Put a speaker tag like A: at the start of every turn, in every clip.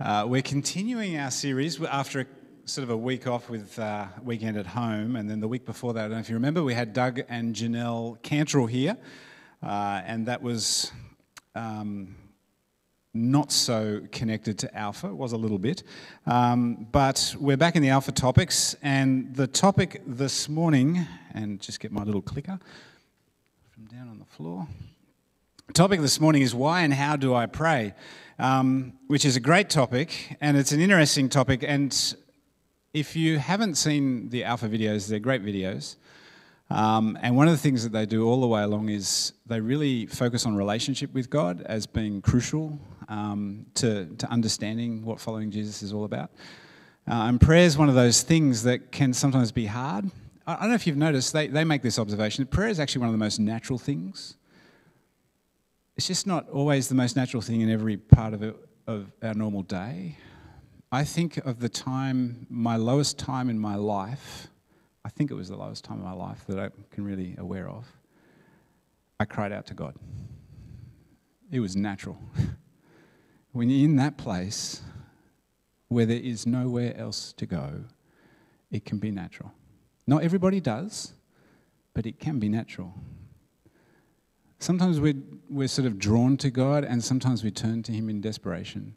A: We're continuing our series after sort of a week off with Weekend at Home, and then the week before that, I don't know if you remember, we had Doug and Janelle Cantrell here, and that was not so connected to Alpha. It was a little bit, but we're back in the Alpha topics, and the topic this morning, and just get my little clicker from down on the floor. The topic this morning is why and how do I pray? Which is a great topic, and it's an interesting topic. And if you haven't seen the Alpha videos, they're great videos. And one of the things that they do all the way along is they really focus on relationship with God as being crucial to understanding what following Jesus is all about. And prayer is one of those things that can sometimes be hard. I don't know if you've noticed, they make this observation. Prayer is actually one of the most natural things. It's just not always the most natural thing in every part of our normal day. I think of the time, my lowest time in my life, I think it was the lowest time in my life that I can really aware of. I cried out to God. It was natural. When you're in that place where there is nowhere else to go, it can be natural. Not everybody does, but it can be natural. Sometimes we're sort of drawn to God, and sometimes we turn to Him in desperation.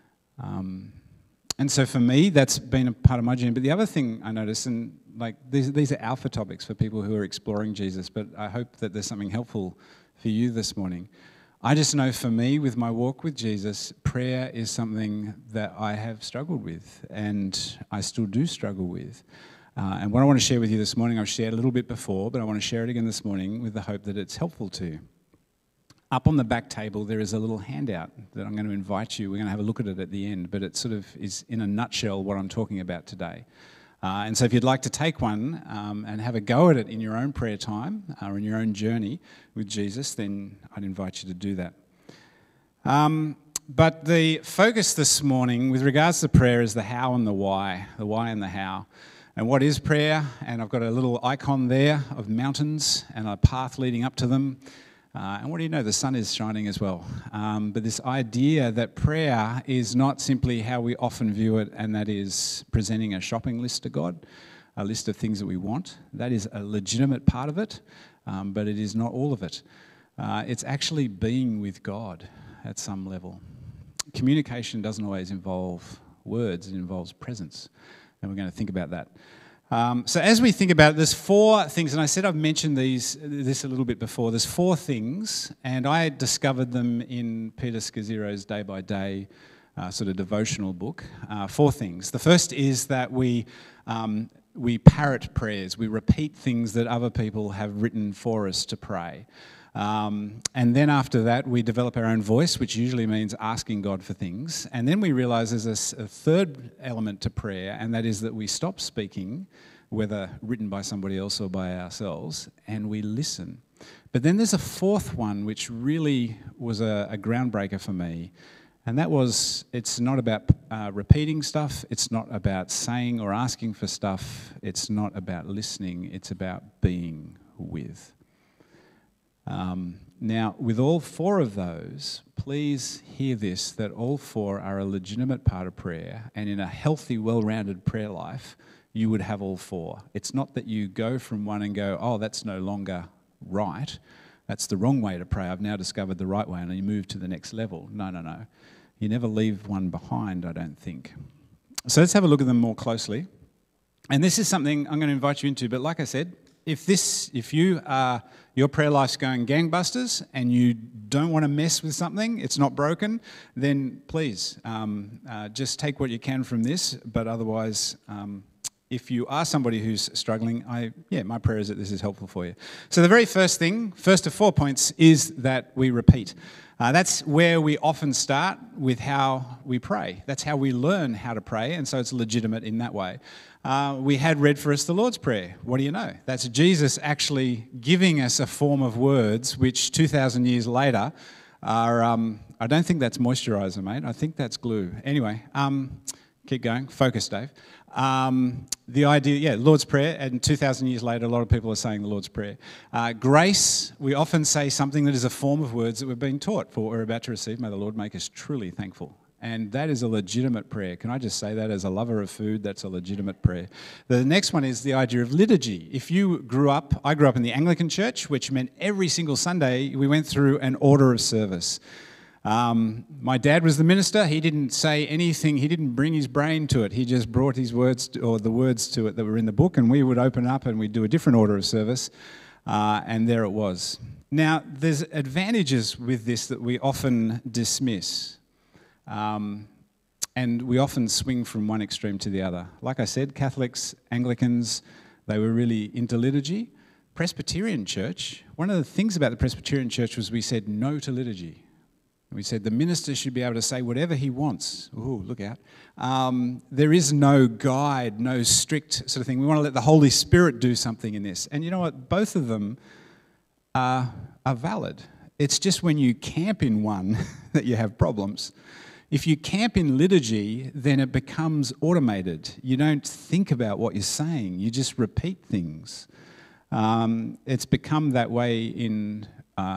A: And so for me, that's been a part of my journey. But the other thing I noticed, and like these are Alpha topics for people who are exploring Jesus, but I hope that there's something helpful for you this morning. I just know for me, with my walk with Jesus, prayer is something that I have struggled with, and I still do struggle with. And what I want to share with you this morning, I've shared a little bit before, but I want to share it again this morning with the hope that it's helpful to you. Up on the back table, there is a little handout that I'm going to invite you. We're going to have a look at it at the end, but it sort of is, in a nutshell, what I'm talking about today. And so if you'd like to take one and have a go at it in your own prayer time or in your own journey with Jesus, then I'd invite you to do that. But the focus this morning with regards to prayer is the how and the why and the how. And what is prayer? And I've got a little icon there of mountains and a path leading up to them. And what do you know? The sun is shining as well. But this idea that prayer is not simply how we often view it, and that is presenting a shopping list to God, a list of things that we want. That is a legitimate part of it, but it is not all of it. It's actually being with God at some level. Communication doesn't always involve words, it involves presence. And we're going to think about that. So as we think about it, there's four things, and I said I've mentioned this a little bit before. There's four things, and I discovered them in Peter Scazzero's Day by Day sort of devotional book. Four things. The first is that we parrot prayers. We repeat things that other people have written for us to pray. And then after that, we develop our own voice, which usually means asking God for things. And then we realize there's a third element to prayer, and that is that we stop speaking, whether written by somebody else or by ourselves, and we listen. But then there's a fourth one, which really was a groundbreaker for me. And that was, it's not about repeating stuff. It's not about saying or asking for stuff. It's not about listening. It's about being with. Now, with all four of those, please hear this, that all four are a legitimate part of prayer, and in a healthy, well-rounded prayer life, you would have all four. It's not that you go from one and go, oh, that's no longer right. That's the wrong way to pray. I've now discovered the right way, and you move to the next level. No. You never leave one behind, I don't think. So let's have a look at them more closely. And this is something I'm going to invite you into, but like I said, if your prayer life's going gangbusters and you don't want to mess with something, it's not broken, then please just take what you can from this. But otherwise, if you are somebody who's struggling, my prayer is that this is helpful for you. So the very first thing, first of 4 points, is that we repeat. That's where we often start with how we pray. That's how we learn how to pray, and so it's legitimate in that way. We had read for us the Lord's Prayer. What do you know? That's Jesus actually giving us a form of words which 2,000 years later are, I don't think that's moisturiser, mate. I think that's glue. Anyway, keep going. Focus, Dave. The idea, Lord's Prayer, and 2,000 years later, a lot of people are saying the Lord's Prayer. Grace, we often say something that is a form of words that we've been taught for what we're about to receive. May the Lord make us truly thankful And that is a legitimate prayer. Can I just say that as a lover of food, that's a legitimate prayer. The next one is the idea of liturgy. If you I grew up in the Anglican Church, which meant every single Sunday we went through an order of service. My dad was the minister. He didn't say anything. He didn't bring his brain to it. He just brought his words or the words to it that were in the book, and we would open up and we'd do a different order of service, and there it was. Now, there's advantages with this that we often dismiss, and we often swing from one extreme to the other. Like I said, Catholics, Anglicans, they were really into liturgy. Presbyterian Church, one of the things about the Presbyterian Church was we said no to liturgy. We said the minister should be able to say whatever he wants. Ooh, look out. There is no guide, no strict sort of thing. We want to let the Holy Spirit do something in this. And you know what? Both of them are valid. It's just when you camp in one that you have problems. If you camp in liturgy, then it becomes automated. You don't think about what you're saying. You just repeat things. It's become that way in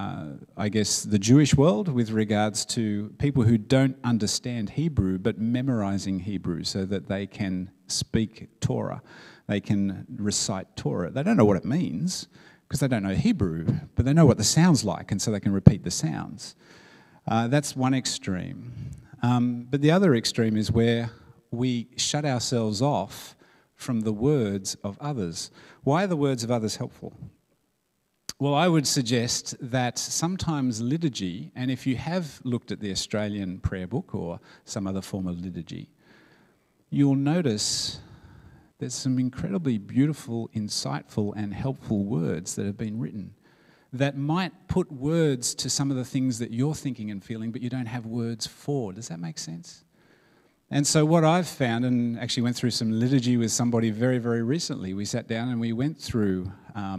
A: I guess, the Jewish world with regards to people who don't understand Hebrew but memorizing Hebrew so that they can speak Torah. They can recite Torah. They don't know what it means because they don't know Hebrew, but they know what the sounds like, and so they can repeat the sounds. That's one extreme. But the other extreme is where we shut ourselves off from the words of others. Why are the words of others helpful? Well, I would suggest that sometimes liturgy, and if you have looked at the Australian prayer book or some other form of liturgy, you'll notice there's some incredibly beautiful, insightful and helpful words that have been written that might put words to some of the things that you're thinking and feeling, but you don't have words for. Does that make sense? And so what I've found, and actually went through some liturgy with somebody very, very recently, we sat down and we went through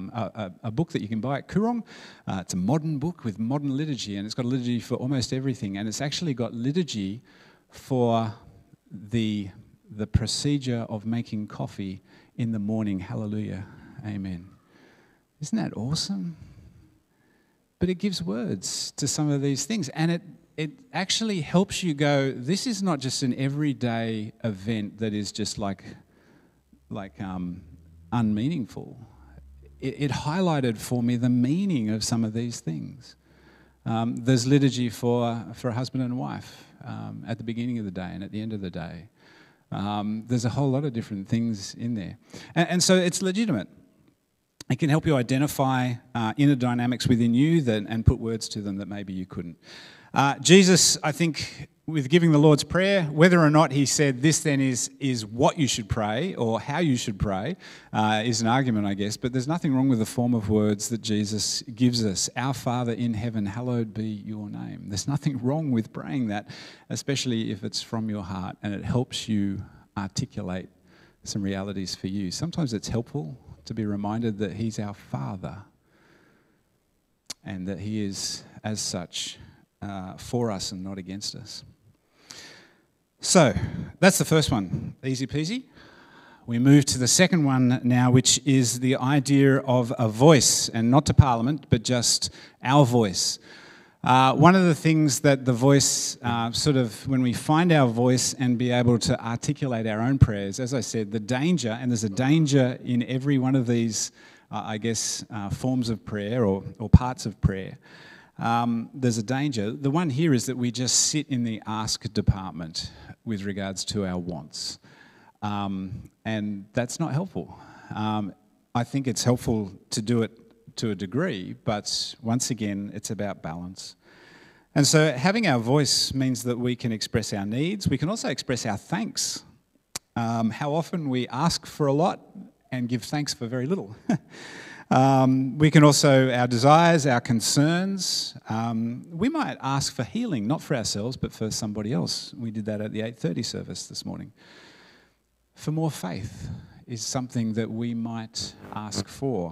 A: a book that you can buy at Koorong. It's a modern book with modern liturgy, and it's got liturgy for almost everything. And it's actually got liturgy for the procedure of making coffee in the morning. Hallelujah. Amen. Isn't that awesome? But it gives words to some of these things, and it actually helps you go, this is not just an everyday event that is just like unmeaningful. It highlighted for me the meaning of some of these things. There's liturgy for a husband and wife at the beginning of the day and at the end of the day. There's a whole lot of different things in there. And so it's legitimate. It can help you identify inner dynamics within you and put words to them that maybe you couldn't. Jesus, I think, with giving the Lord's Prayer, whether or not he said this then is what you should pray or how you should pray, is an argument, I guess. But there's nothing wrong with the form of words that Jesus gives us. Our Father in heaven, hallowed be your name. There's nothing wrong with praying that, especially if it's from your heart and it helps you articulate some realities for you. Sometimes it's helpful to be reminded that he's our Father and that he is, as such, for us and not against us. So, that's the first one. Easy peasy. We move to the second one now, which is the idea of a voice, and not to Parliament, but just our voice. One of the things that the voice, when we find our voice and be able to articulate our own prayers, as I said, the danger, and there's a danger in every one of these, forms of prayer or parts of prayer. There's a danger. The one here is that we just sit in the ask department with regards to our wants. And that's not helpful. I think it's helpful to do it to a degree, but once again, it's about balance. And so having our voice means that we can express our needs. We can also express our thanks. How often we ask for a lot and give thanks for very little. We can also, our desires, our concerns, we might ask for healing, not for ourselves, but for somebody else. We did that at the 8:30 service this morning. For more faith is something that we might ask for.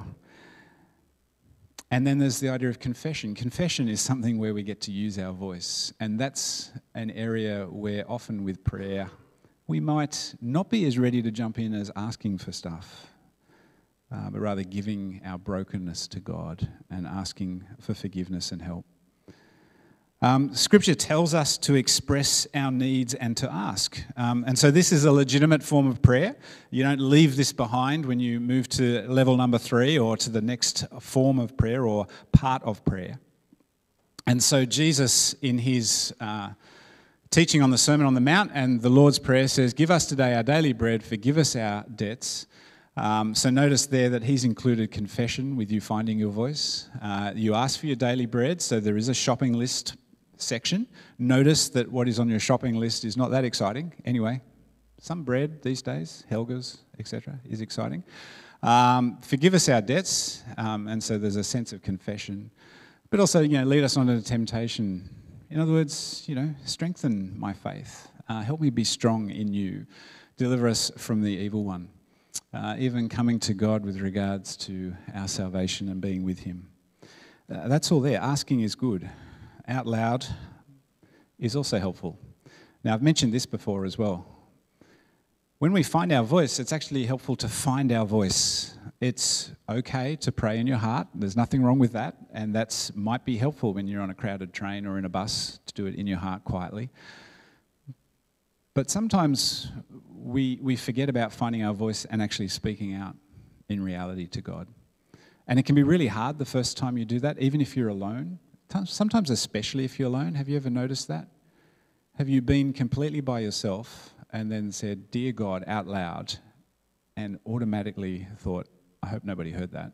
A: And then there's the idea of confession. Confession is something where we get to use our voice. And that's an area where often with prayer, we might not be as ready to jump in as asking for stuff. But rather giving our brokenness to God and asking for forgiveness and help. Scripture tells us to express our needs and to ask. And so this is a legitimate form of prayer. You don't leave this behind when you move to level number 3 or to the next form of prayer or part of prayer. And so Jesus, in his teaching on the Sermon on the Mount and the Lord's Prayer, says, "Give us today our daily bread, forgive us our debts." So notice there that he's included confession with you finding your voice. You ask for your daily bread, so there is a shopping list section. Notice that what is on your shopping list is not that exciting. Anyway, some bread these days, Helga's, etc., is exciting. Forgive us our debts, and so there's a sense of confession. But also, lead us not into temptation. In other words, strengthen my faith. Help me be strong in you. Deliver us from the evil one. Even coming to God with regards to our salvation and being with him. That's all there. Asking is good. Out loud is also helpful. Now, I've mentioned this before as well. When we find our voice, it's actually helpful to find our voice. It's okay to pray in your heart. There's nothing wrong with that. And that might be helpful when you're on a crowded train or in a bus to do it in your heart quietly. But sometimes we forget about finding our voice and actually speaking out in reality to God. And it can be really hard the first time you do that, even if you're alone. Sometimes especially if you're alone. Have you ever noticed that? Have you been completely by yourself and then said, "Dear God," out loud, and automatically thought, "I hope nobody heard that"?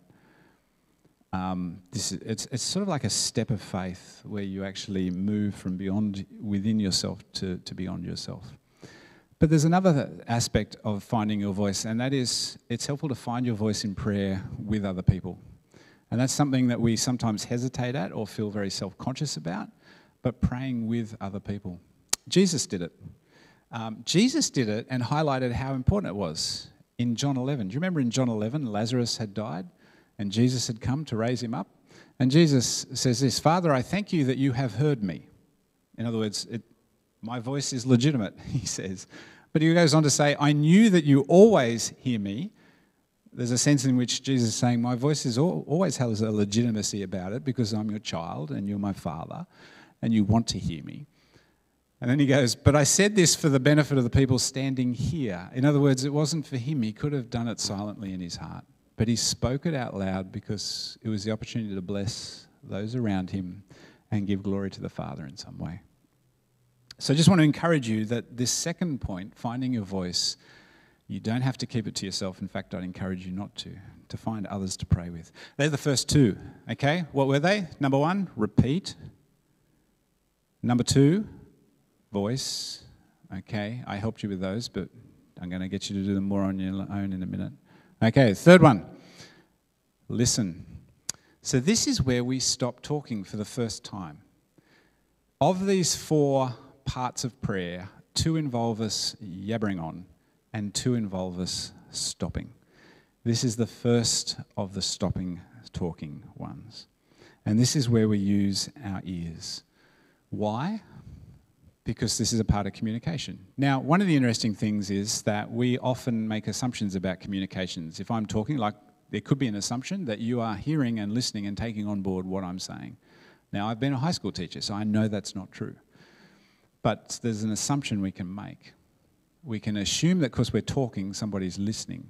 A: It's sort of like a step of faith where you actually move from within yourself to beyond yourself. But there's another aspect of finding your voice, and that is it's helpful to find your voice in prayer with other people. And that's something that we sometimes hesitate at or feel very self-conscious about, but praying with other people. Jesus did it. Jesus did it and highlighted how important it was in John 11. Do you remember in John 11, Lazarus had died and Jesus had come to raise him up? And Jesus says this, "Father, I thank you that you have heard me." In other words, my voice is legitimate, he says. But he goes on to say, "I knew that you always hear me." There's a sense in which Jesus is saying, my voice always has a legitimacy about it because I'm your child and you're my father and you want to hear me. And then he goes, "But I said this for the benefit of the people standing here." In other words, it wasn't for him. He could have done it silently in his heart. But he spoke it out loud because it was the opportunity to bless those around him and give glory to the Father in some way. So I just want to encourage you that this second point, finding your voice, you don't have to keep it to yourself. In fact, I'd encourage you not to find others to pray with. They're the first two, okay? What were they? Number 1, repeat. Number 2, voice. Okay, I helped you with those, but I'm going to get you to do them more on your own in a minute. Okay, third one, listen. So this is where we stop talking for the first time. Of these 4 parts of prayer, 2 involve us yabbering on, and 2 involve us stopping. This is the first of the stopping, talking ones. And this is where we use our ears. Why? Because this is a part of communication. Now, one of the interesting things is that we often make assumptions about communications. If I'm talking, there could be an assumption that you are hearing and listening and taking on board what I'm saying. Now, I've been a high school teacher, so I know that's not true. But there's an assumption we can make. We can assume that because we're talking, somebody's listening.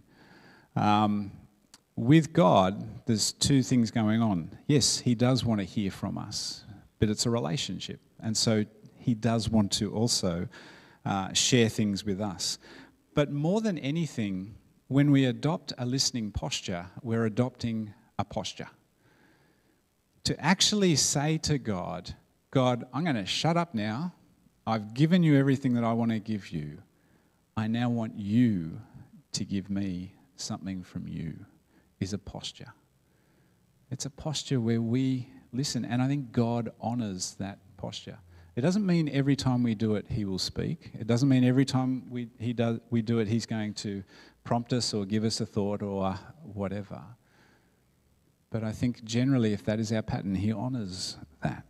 A: With God, there's 2 things going on. Yes, he does want to hear from us, but it's a relationship. And so he does want to also share things with us. But more than anything, when we adopt a listening posture, we're adopting a posture. To actually say to God, "God, I'm going to shut up now. I've given you everything that I want to give you. I now want you to give me something from you," is a posture. It's a posture where we listen, and I think God honours that posture. It doesn't mean every time we do it, he will speak. It doesn't mean every time we do it, he's going to prompt us or give us a thought or whatever. But I think generally, if that is our pattern, he honours that.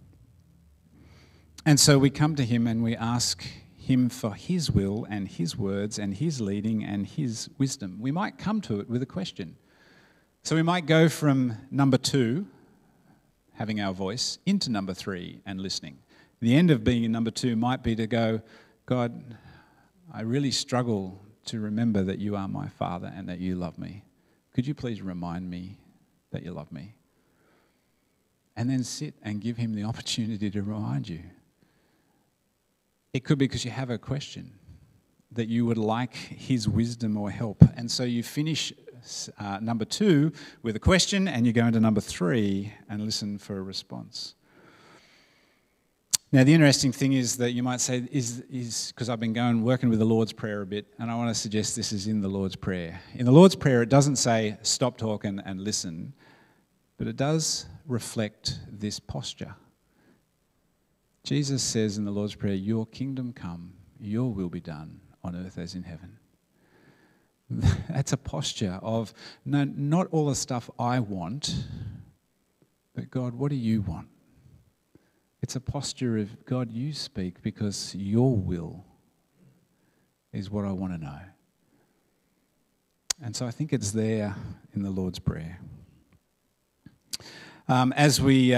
A: And so we come to him and we ask him for his will and his words and his leading and his wisdom. We might come to it with a question. So we might go from number 2, having our voice into number 3 and listening. The end of being in number 2 might be to go, God, I really struggle to remember that you are my Father and that you love me. Could you please remind me that you love me? And then sit and give him the opportunity to remind you. It could be because you have a question that you would like his wisdom or help. And so you finish number 2 with a question and you go into number 3 and listen for a response. Now, the interesting thing is that you might say, is because I've been working with the Lord's Prayer a bit, and I want to suggest this is in the Lord's Prayer. In the Lord's Prayer, it doesn't say stop talking and listen, but it does reflect this posture. Jesus says in the Lord's Prayer, your kingdom come, your will be done on earth as in heaven. That's a posture of, no, not all the stuff I want, but God, what do you want? It's a posture of, God, you speak because your will is what I want to know. And so I think it's there in the Lord's Prayer. As we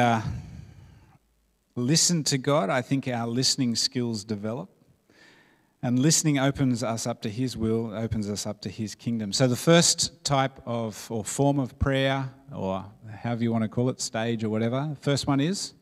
A: listen to God, I think our listening skills develop. And listening opens us up to his will, opens us up to his kingdom. So the first type of or form of prayer, or however you want to call it, stage or whatever, the first one is?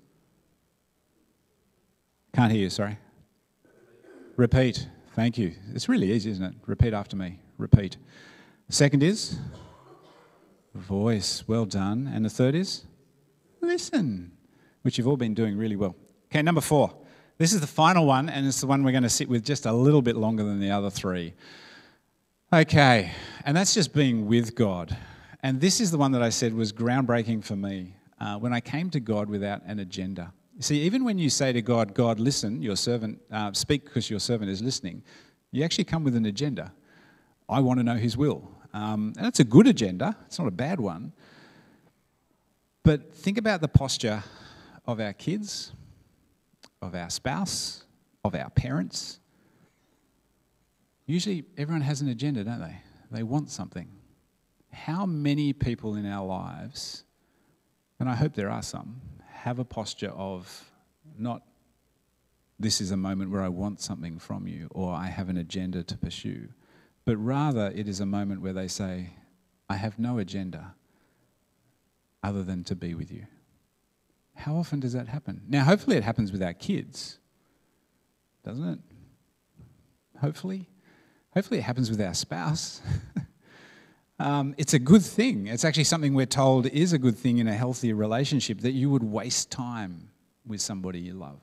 A: Can't hear you, sorry. Repeat. Thank you. It's really easy, isn't it? Repeat after me. Repeat. The second is? Voice. Well done. And the third is? Listen, which you've all been doing really well. Okay, number 4. This is the final one, and it's the one we're going to sit with just a little bit longer than the other 3. Okay, and that's just being with God. And this is the one that I said was groundbreaking for me when I came to God without an agenda. You see, even when you say to God, God, listen, your servant, speak because your servant is listening, you actually come with an agenda. I want to know his will. And it's a good agenda. It's not a bad one. But think about the posture of our kids, of our spouse, of our parents. Usually everyone has an agenda, don't they? They want something. How many people in our lives, and I hope there are some, have a posture of not, this is a moment where I want something from you or I have an agenda to pursue, but rather it is a moment where they say, I have no agenda other than to be with you. How often does that happen? Now, hopefully it happens with our kids, doesn't it? Hopefully. Hopefully it happens with our spouse. It's a good thing. It's actually something we're told is a good thing in a healthy relationship, that you would waste time with somebody you love.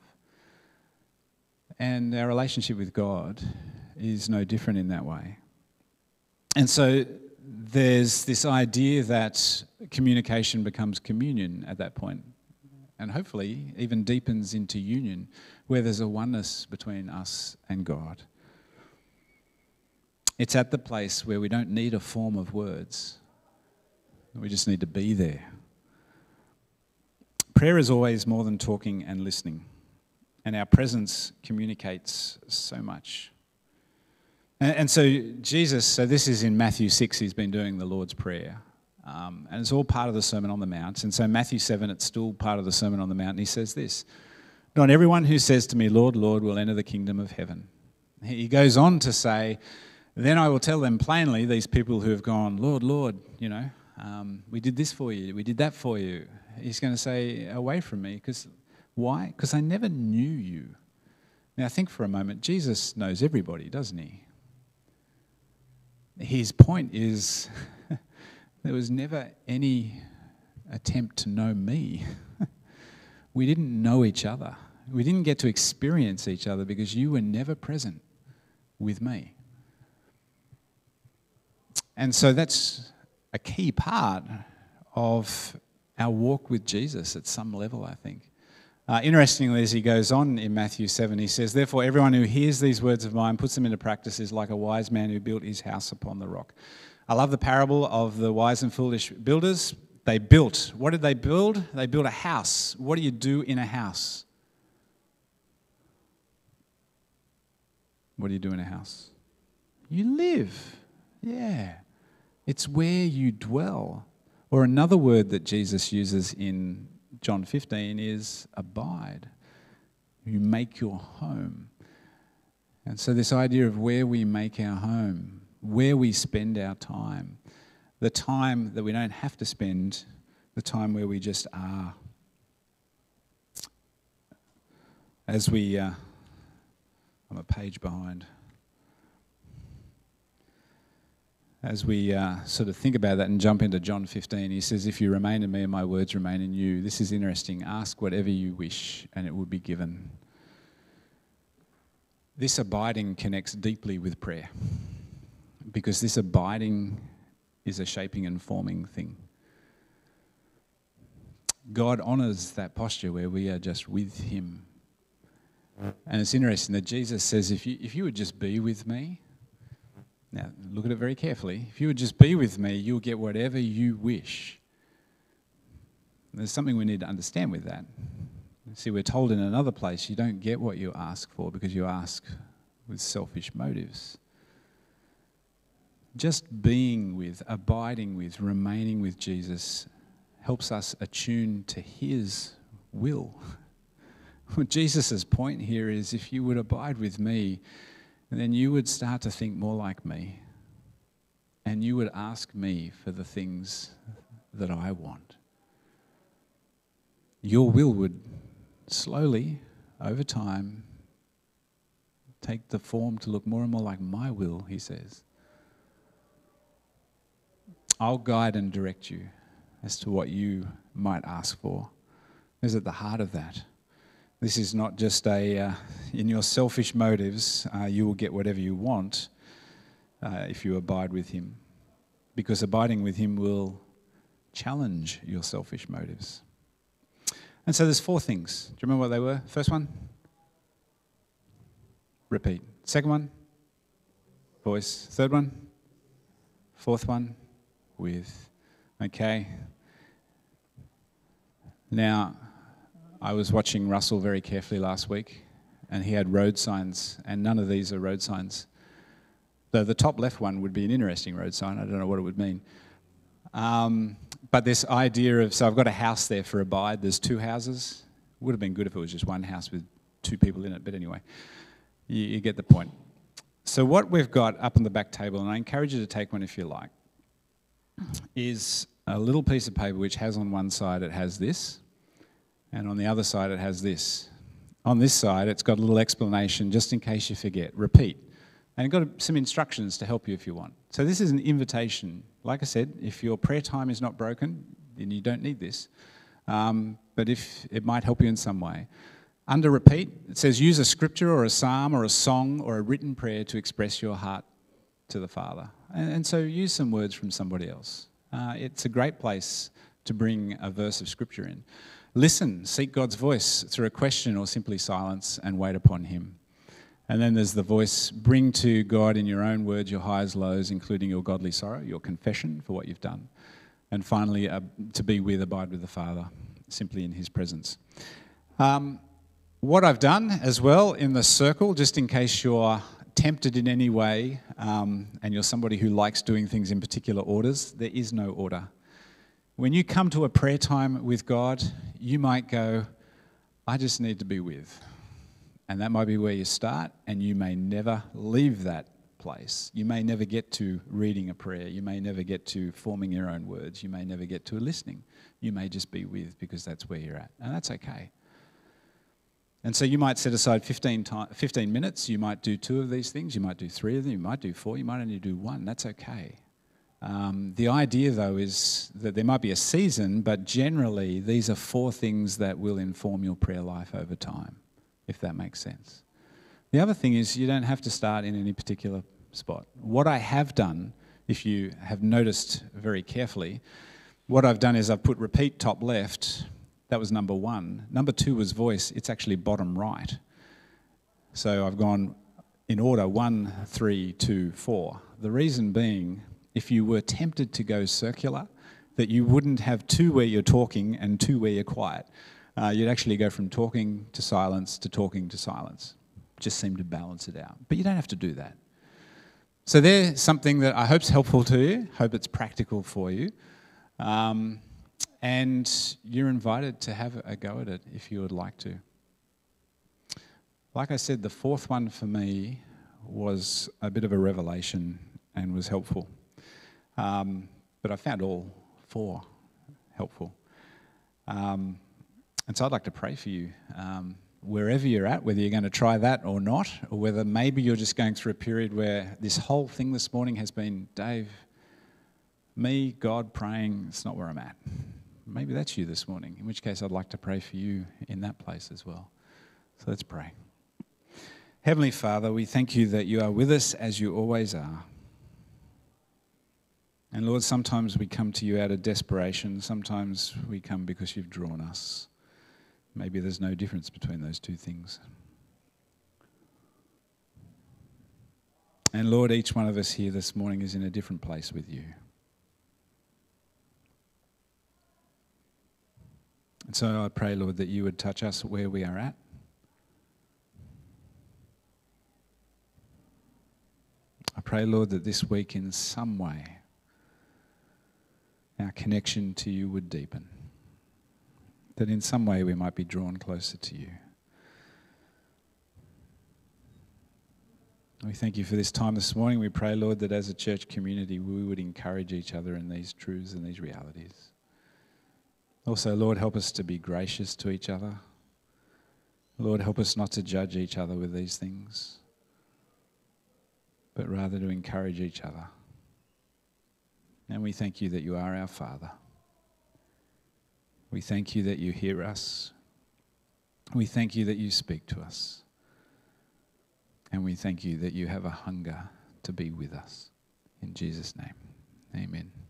A: And our relationship with God is no different in that way. And so there's this idea that communication becomes communion at that point, and hopefully even deepens into union, where there's a oneness between us and God. It's at the place where we don't need a form of words. We just need to be there. Prayer is always more than talking and listening, and our presence communicates so much. And so Jesus, so this is in Matthew 6, he's been doing the Lord's Prayer. And it's all part of the Sermon on the Mount. And so Matthew 7, it's still part of the Sermon on the Mount. And he says this, not everyone who says to me, Lord, Lord, will enter the kingdom of heaven. He goes on to say, then I will tell them plainly, these people who have gone, Lord, Lord, we did this for you, we did that for you. He's going to say, away from me. Why? Because I never knew you. Now think for a moment, Jesus knows everybody, doesn't he? His point is, there was never any attempt to know me. We didn't know each other. We didn't get to experience each other because you were never present with me. And so that's a key part of our walk with Jesus at some level, I think. Interestingly, as he goes on in Matthew 7, he says, therefore, everyone who hears these words of mine, puts them into practice, is like a wise man who built his house upon the rock. I love the parable of the wise and foolish builders. They built. What did they build? They built a house. What do you do in a house? What do you do in a house? You live. Yeah. It's where you dwell. Or another word that Jesus uses in John 15 is abide. You make your home. And so this idea of where we make our home, where we spend our time, the time that we don't have to spend, the time where we just are. As we, I'm a page behind. As we sort of think about that and jump into John 15, he says, if you remain in me and my words remain in you, this is interesting, ask whatever you wish and it will be given. This abiding connects deeply with prayer because this abiding is a shaping and forming thing. God honours that posture where we are just with him. And it's interesting that Jesus says, if you would just be with me, now look at it very carefully, if you would just be with me, you'll get whatever you wish. There's something we need to understand with that. See, we're told in another place, you don't get what you ask for because you ask with selfish motives. Just being with, abiding with, remaining with Jesus helps us attune to his will. Well, Jesus' point here is if you would abide with me, then you would start to think more like me. And you would ask me for the things that I want. Your will would slowly, over time, take the form to look more and more like my will, he says. I'll guide and direct you as to what you might ask for. Is at the heart of that. This is not just in your selfish motives, you will get whatever you want if you abide with him. Because abiding with him will challenge your selfish motives. And so there's 4 things. Do you remember what they were? First one? Repeat. Second one? Voice. Third one? Fourth one? With. Okay. Now, I was watching Russell very carefully last week, and he had road signs, and none of these are road signs. Though the top left one would be an interesting road sign. I don't know what it would mean. But this idea of, so I've got a house there for abide. There's 2 houses. Would have been good if it was just one house with 2 people in it, but anyway, you get the point. So what we've got up on the back table, and I encourage you to take one if you like, is a little piece of paper which has on one side, it has this, and on the other side it has this. On this side, it's got a little explanation just in case you forget. Repeat. And it's got some instructions to help you if you want. So this is an invitation. Like I said, if your prayer time is not broken, then you don't need this. But if it might help you in some way. Under repeat, it says use a scripture or a psalm or a song or a written prayer to express your heart to the Father. And so use some words from somebody else. It's a great place to bring a verse of scripture in. Listen, seek God's voice through a question or simply silence and wait upon him. And then there's the voice, bring to God in your own words your highs, lows, including your godly sorrow, your confession for what you've done. And finally, to be with, abide with the Father, simply in his presence. What I've done as well in the circle, just in case you're tempted in any way and you're somebody who likes doing things in particular orders, there is no order. When you come to a prayer time with God, you might go, I just need to be with. And that might be where you start, and you may never leave that place. You may never get to reading a prayer. You may never get to forming your own words. You may never get to listening. You may just be with because that's where you're at. And that's okay. And so you might set aside 15 minutes. You might do 2 of these things. You might do 3 of them. You might do 4. You might only do 1. That's okay. The idea, though, is that there might be a season, but generally these are 4 things that will inform your prayer life over time, if that makes sense. The other thing is you don't have to start in any particular spot. What I have done, if you have noticed very carefully, what I've done is I've put repeat top left. That was number 1. Number 2 was voice. It's actually bottom right. So I've gone in order 1, 3, 2, 4. The reason being, if you were tempted to go circular, that you wouldn't have 2 where you're talking and 2 where you're quiet. You'd actually go from talking to silence to talking to silence. Just seem to balance it out. But you don't have to do that. So there's something that I hope's helpful to you. Hope it's practical for you. And you're invited to have a go at it if you would like to. Like I said, the fourth one for me was a bit of a revelation and was helpful. But I found all four helpful. And so I'd like to pray for you. Wherever you're at, whether you're going to try that or not, or whether maybe you're just going through a period where this whole thing this morning has been, Dave, me, God, praying, it's not where I'm at. Maybe that's you this morning, in which case I'd like to pray for you in that place as well. So let's pray. Heavenly Father, we thank you that you are with us as you always are. And Lord, sometimes we come to you out of desperation. Sometimes we come because you've drawn us. Maybe there's no difference between those two things. And Lord, each one of us here this morning is in a different place with you. And so I pray, Lord, that you would touch us where we are at. I pray, Lord, that this week in some way our connection to you would deepen. That in some way we might be drawn closer to you. We thank you for this time this morning. We pray, Lord, that as a church community we would encourage each other in these truths and these realities. Also, Lord, help us to be gracious to each other. Lord, help us not to judge each other with these things, but rather to encourage each other. And we thank you that you are our Father. We thank you that you hear us. We thank you that you speak to us. And we thank you that you have a hunger to be with us. In Jesus' name, amen.